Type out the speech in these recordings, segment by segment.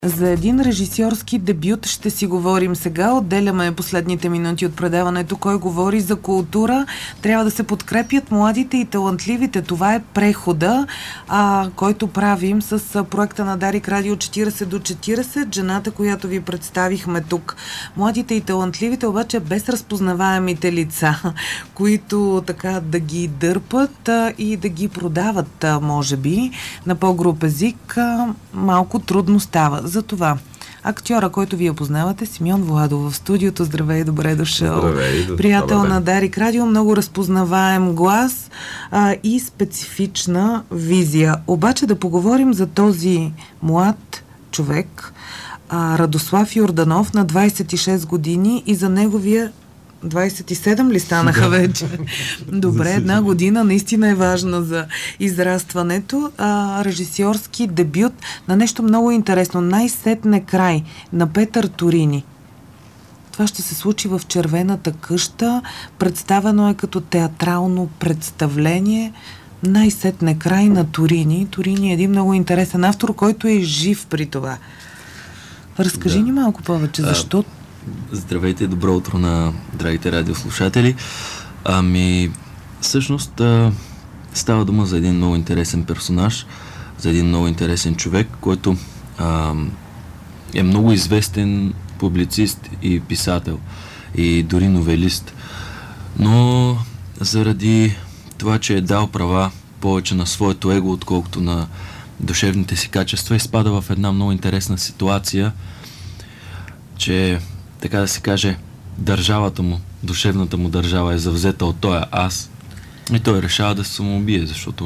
За един режисьорски дебют ще си говорим сега. Отделяме последните минути от предаването. Кой говори за култура? Трябва да се подкрепят младите и талантливите. Това е прехода, който правим с проекта на Дарик Радио 40 до 40. Жената, която ви представихме тук. Младите и талантливите, обаче без разпознаваемите лица, които така да ги дърпат и да ги продават, може би, на по-груб език, малко трудно става. За това актьора, който вие познавате, Симеон Владов в студиото. Здравей, добре дошъл. Здравей, приятел на Дарик Радио, много разпознаваем глас и специфична визия. Обаче да поговорим за този млад човек, Радослав Йорданов, на 26 години, и за неговия 27 ли станаха вече? Добре, една година наистина е важна за израстването. Режисьорски дебют на нещо много интересно. Най-сетне край на Петър Турини. Това ще се случи в Червената къща. Представено е като театрално представление. Най-сетне край на Турини. Турини е един много интересен автор, който е жив при това. Разкажи ни малко повече. Защо? Здравейте, добро утро на драгите радиослушатели. Всъщност става дума за един много интересен персонаж, за един много интересен човек, който е много известен публицист и писател, и дори новелист. Но заради това, че е дал права повече на своето его, отколкото на душевните си качества, изпада в една много интересна ситуация, че, така да се каже, държавата му, душевната му държава е завзета от този аз, и той решава да се самоубие, защото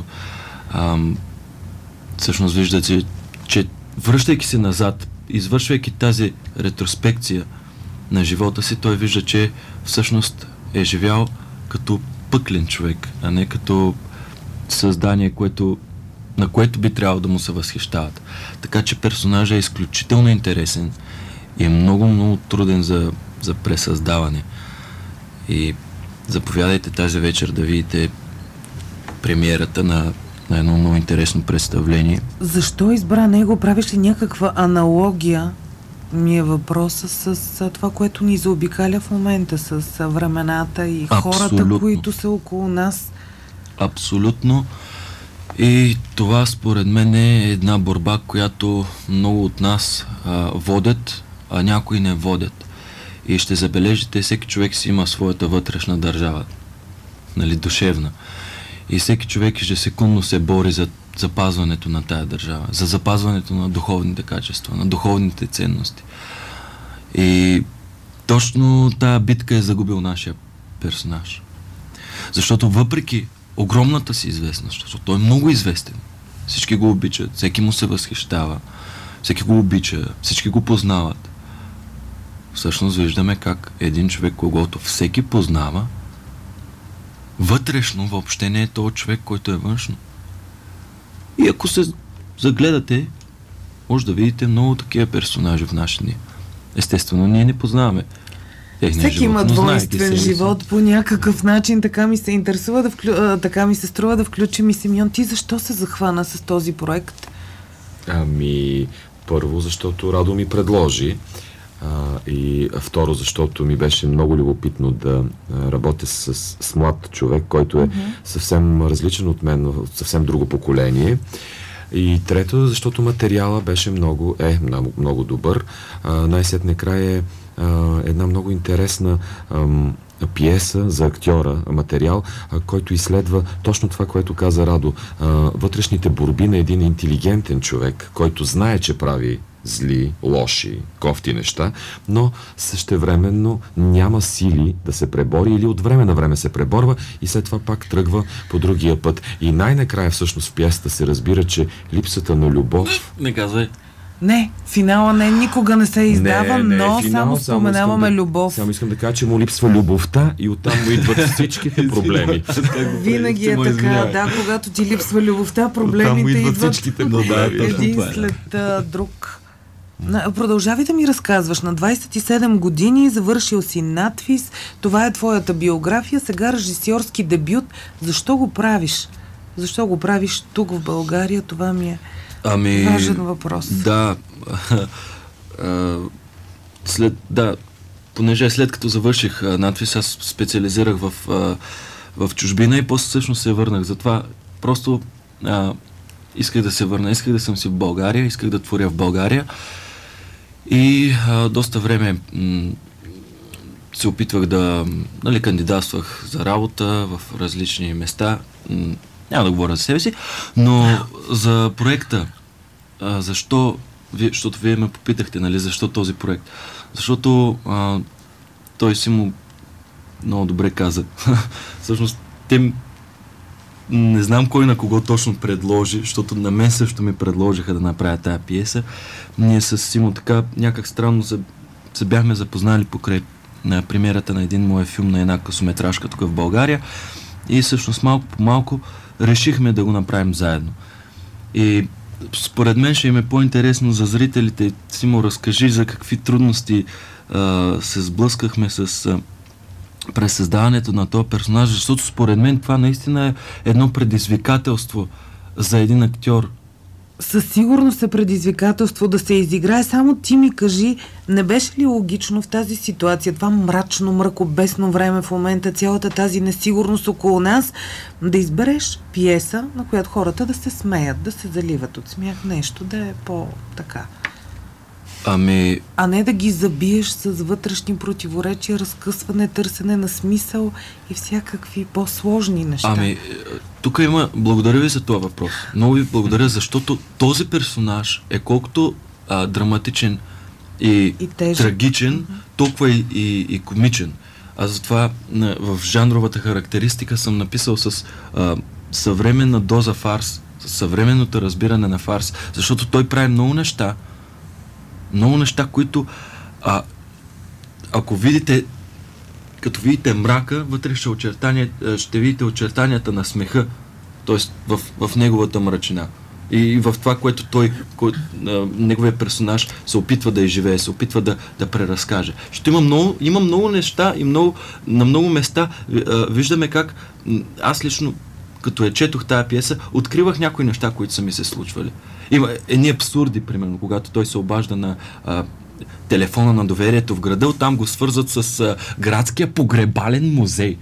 всъщност виждате, че връщайки се назад, извършвайки тази ретроспекция на живота си, той вижда, че всъщност е живял като пъклен човек, а не като създание, на което би трябвало да му се възхищават. Така че персонажът е изключително интересен и е много труден за пресъздаване. И заповядайте тази вечер да видите премиерата на едно много интересно представление. Защо избра него? Правиш ли някаква аналогия, ми е въпроса, с това, което ни заобикаля в момента, с времената и хората, които са около нас? Абсолютно. И това според мен е една борба, която много от нас водят, а някои не водят. И ще забележите, всеки човек си има своята вътрешна държава, душевна. И всеки човек ежесекундно се бори за запазването на тая държава, за запазването на духовните качества, на духовните ценности. И точно тая битка е загубил нашия персонаж. Защото въпреки огромната си известност, защото той е много известен, всички го обичат, всеки му се възхищава, всеки го обича, всички го познават. Всъщност виждаме как един човек, когото всеки познава, вътрешно въобще не е този човек, който е външно. И ако се загледате, може да видите много такива персонажи в наши дни. Естествено, ние не познаваме всеки има двойствен живот по някакъв начин. Така ми се интересува така ми се струва да включим и Симеон. Ти защо се захвана с този проект? Първо, защото Радо ми предложи, и второ, защото ми беше много любопитно да работя с млад човек, който е съвсем различен от мен, от съвсем друго поколение. И трето, защото материала беше много добър. Най-сетне край е една много интересна пиеса за актьора, материал, който изследва точно това, което каза Радо. Вътрешните борби на един интелигентен човек, който знае, че прави зли, лоши, кофти неща, но същевременно няма сили да се пребори или от време на време се преборва и след това пак тръгва по другия път. И най-накрая всъщност в пиесата се разбира, че липсата на любов... Не казвай. Не, финала никога не се издава, но само споменаваме любов. Само искам да кажа, че му липсва любовта и оттам му идват всичките проблеми. Винаги е така, когато ти липсва любовта, проблемите идват един след друг. Продължавай да ми разказваш. На 27 години, завършил си надпис, това е твоята биография, сега режисьорски дебют. Защо го правиш? Защо го правиш тук в България? Това ми е Важен въпрос. Да. Понеже след като завърших надпис, аз специализирах в чужбина и после всъщност се върнах. Затова просто исках да се върна. Исках да съм си в България, исках да творя в България. И доста време се опитвах да кандидатствах за работа в различни места. Няма да говоря за себе си, но за проекта, защото вие ме попитахте, защо този проект? Защото той си му много добре каза. Всъщност, не знам кой на кого точно предложи, защото на мен също ми предложиха да направя тая пиеса. Ние с Симо така някак странно се бяхме запознали покрай на премиерата на един мой филм, на една късометражка тук в България, и всъщност малко по малко решихме да го направим заедно. И според мен ще им е по-интересно за зрителите. Симо, разкажи за какви трудности се сблъскахме с пресъздаването на този персонаж, защото според мен това наистина е едно предизвикателство за един актьор. Със сигурност е предизвикателство да се изиграе. Само ти ми кажи, не беше ли логично в тази ситуация, това мрачно, мракобесно време в момента, цялата тази несигурност около нас, да избереш пиеса, на която хората да се смеят, да се заливат от смях, нещо да е по-така? А не да ги забиеш с вътрешни противоречия, разкъсване, търсене на смисъл и всякакви по-сложни неща. Тук има... Благодаря ви за този въпрос. Много ви благодаря, защото този персонаж е колкото драматичен и трагичен, толкова и комичен. Аз затова в жанровата характеристика съм написал с съвременна доза фарс, с съвременното разбиране на фарс, защото той прави много неща, които ако видите, като видите мрака, вътре ще видите очертанията на смеха, т.е. в неговата мрачина. И в това, което неговия персонаж се опитва да изживее, се опитва да преразкаже. Има много неща и на много места виждаме как аз лично, като четох тая пиеса, откривах някои неща, които са ми се случвали. Има едни абсурди, примерно, когато той се обажда на телефона на доверието в града, оттам го свързват с градския погребален музей.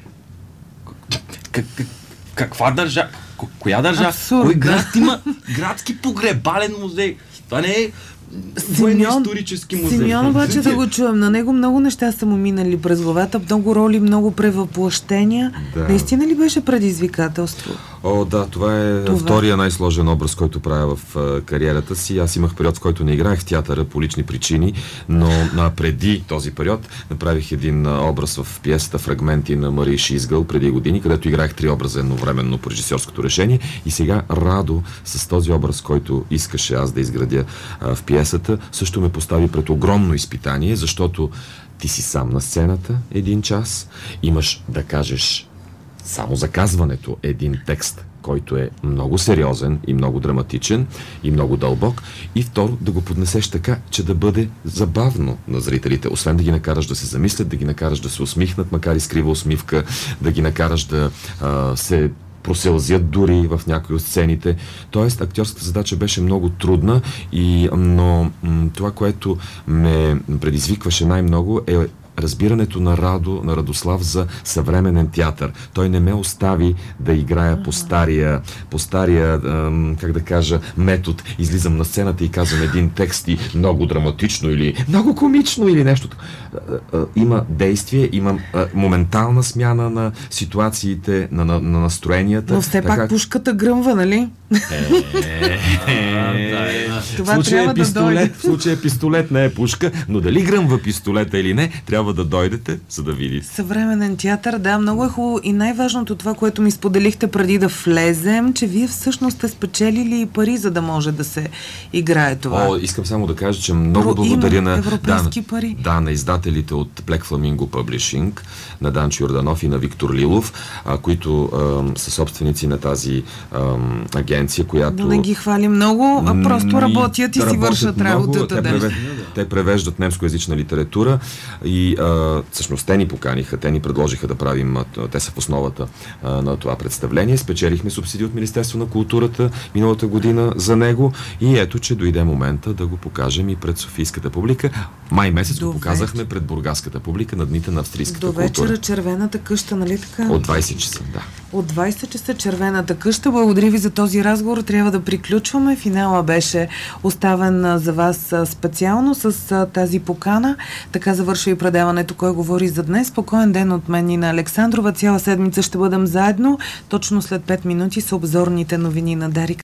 Каква държава? Коя държава? Кой град има градски погребален музей? Това не е военно-исторически музей. Симеон обаче да го чуем. На него много неща са му минали през главата, много роли, много превъплъщения. Да. Наистина ли беше предизвикателство? Да, това е втория най-сложен образ, който правя в кариерата си. Аз имах период, в който не играех в театъра по лични причини, но преди този период направих един образ в пиесата «Фрагменти» на Мария Шизгъл преди години, където играех 3 образа едновременно по режисьорското решение, и сега Радо с този образ, който искаше аз да изградя в пиесата, също ме постави пред огромно изпитание, защото ти си сам на сцената 1 час, имаш да кажеш само за казването един текст, който е много сериозен и много драматичен и много дълбок, и второ, да го поднесеш така, че да бъде забавно на зрителите. Освен да ги накараш да се замислят, да ги накараш да се усмихнат, макар и с крива усмивка, да ги накараш да се просълзят дори в някои от сцените. Тоест, актьорската задача беше много трудна, но това, което ме предизвикваше най-много, е разбирането на Радослав за съвременен театър. Той не ме остави да играя по стария, как да кажа, метод. Излизам на сцената и казвам един текст и много драматично или много комично или нещо. Има действие, има моментална смяна на ситуациите, на настроенията. Но все пак пушката гръмва, нали? Това трябва да дойде. В случая пистолет не е пушка, но дали гръмва пистолета или не, трябва да дойдете, за да видите. Съвременен театър, да, много е хубаво. И най-важното това, което ми споделихте преди да влезем, че вие всъщност сте спечелили и пари, за да може да се играе това. Искам само да кажа, че много благодаря на европейски пари. Да, на издателите от Black Flamingo Publishing, на Данчо Йорданов и на Виктор Лилов, които са собственици на тази агенция, която... Да не ги хвали много, а просто работят и си вършат работата. Те превеждат немскоязична литература и всъщност те ни поканиха, те ни предложиха да правим, те са в основата на това представление. Спечелихме субсидия от Министерство на културата миналата година за него и ето, че дойде момента да го покажем и пред софийската публика. Май месец го показахме пред бургаската публика на дните на австрийската култура. До вечера Червената къща, нали така? От 20 часа, да. От 20 часа Червената къща. Благодаря ви за този разговор. Трябва да приключваме. Финала беше оставен за вас специално с тази покана. Така завършва и предаването "Кой говори" за днес. Спокоен ден от мен и на Александрова. Цяла седмица ще бъдем заедно. Точно след 5 минути са обзорните новини на Дарик.